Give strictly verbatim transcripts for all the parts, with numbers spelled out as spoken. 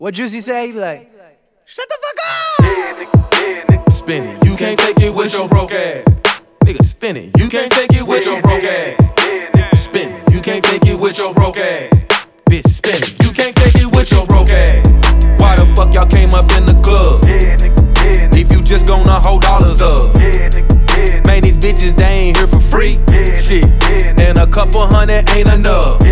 What Juicy say? He be like, shut the fuck up! Spinning, you can't take it with your broke ass. Nigga, spinning, you can't take it with your broke ass. Spinning, you can't take it with your broke ass. Bitch, spinning, you can't take it with your broke ass. Why the fuck y'all came up in the club? If you just gonna hold dollars up. Man, these bitches, they ain't here for free. Shit, and a couple hundred ain't enough.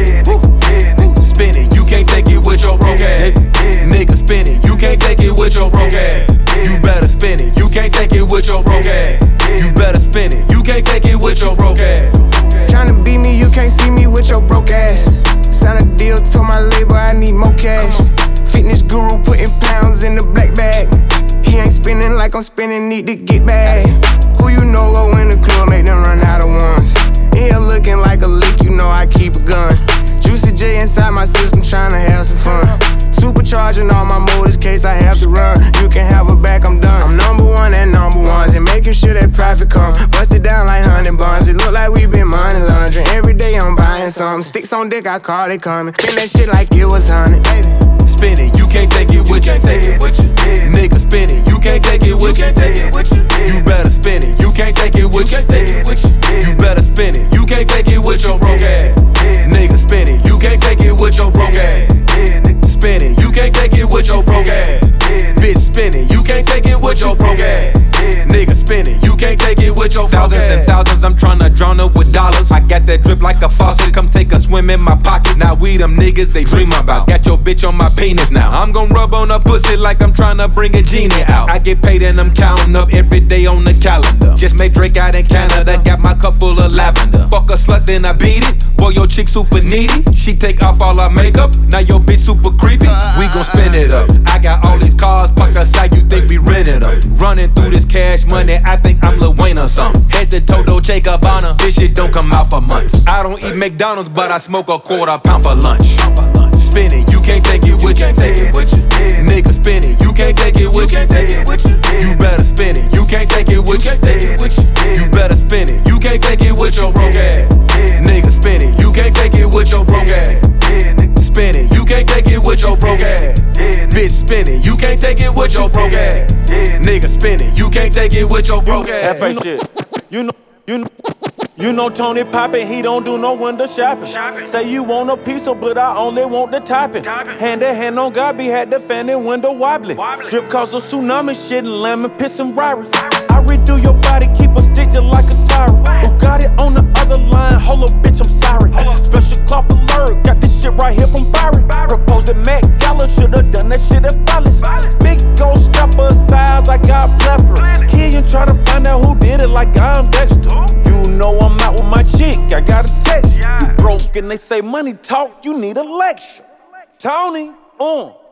Spinning, you can't take it with your broke ass. Nigga, spinning, you can't take it with your broke ass. You better spin it, you can't take it with your broke ass. You better spin it, you can't take it with your broke ass. Tryna beat me, you can't see me with your broke ass. Sign a deal, told my label I need more cash. Fitness guru putting pounds in the black bag. He ain't spinning like I'm spinning, need to get back. Who you know go in the club, make them run out of ones. In here looking like a lick, you know I keep a gun. Juicy J inside my system, tryna have some fun. Supercharging all my motors, case I have to run. You can have her back, I'm done. I'm number one at number ones, and making sure that profit come. Bust it down like honey buns. It look like we been money laundering. Every day I'm buying something. Sticks on dick, I call it coming. Spin that shit like it was honey. Spinning, you can't take it with you. Take it with you. Nigga, spinning, you can't take it with you. Take it with you. You better spin it, you can't take it with you. Take it with you. You better spin it, you can't take it with your broke ass. Nigga, spinning, you can't take it with your broke ass. Spinning, you can't take it with your broke ass. Bitch, spinning, you can't take it with your broke ass. Nigga, spinning, you can't take it with your thousands and thousands. I'm tryna drown up with dollars. I got that drip like a faucet. Come take a swim in my pockets. Now we them niggas they dream about. Got your bitch on my penis now. I'm gon' rub on her pussy like I'm tryna bring a genie out. I get paid and I'm counting up every day on the calendar. Just made Drake out in Canada. Got my cup full of lavender. Fuck a slut then I beat it. Boy, your chick super needy. She take off all her makeup. Now your bitch super creepy. We gon' spin it up. I got all these cars parked outside. You think we rented them? Running through this cash money. I think I'm Lil Wayne or something. Head to Toto, Che Gabbana. This shit don't come out for months. I don't eat McDonald's, but I smoke a quarter pound for lunch. Spinning, you can't take it with you. Take it with you. Nigga, spinning, you can't take it with you. Take it with you. You better spin it, you can't take it with you. Take it with you. You better spin it, you can't take it with your broke ass. Nigga, spinning, you can't take it with your broke ass. Spinning, you can't take it with your broke ass. Bitch, spinning, you can't take it with your broke ass. Nigga, spinning, you can't take it with your broke ass. F A shit. You know, you know. You know Tony Poppin', he don't do no window shopping. shopping. Say you want a pizza, but I only want the topping. topping. Hand to hand on God, be had the fan and window wobbly. wobbly. Drip cause a tsunami, shit and lemon, piss and Ryrus. I redo your body, keep a stick just like a tyrant. Who got it on the other line? Hold up, bitch, I'm sorry. Special cloth alert, got this shit right here from Barry. Proposed at Mac Gala, should've done that shit at Follies. Big gold stepper styles, I got plethora. Kid, you try to find out who did it like I'm Dexter. You know I'm out with my chick, I got a text. You broke and they say money talk, you need a lecture. Tony, uh.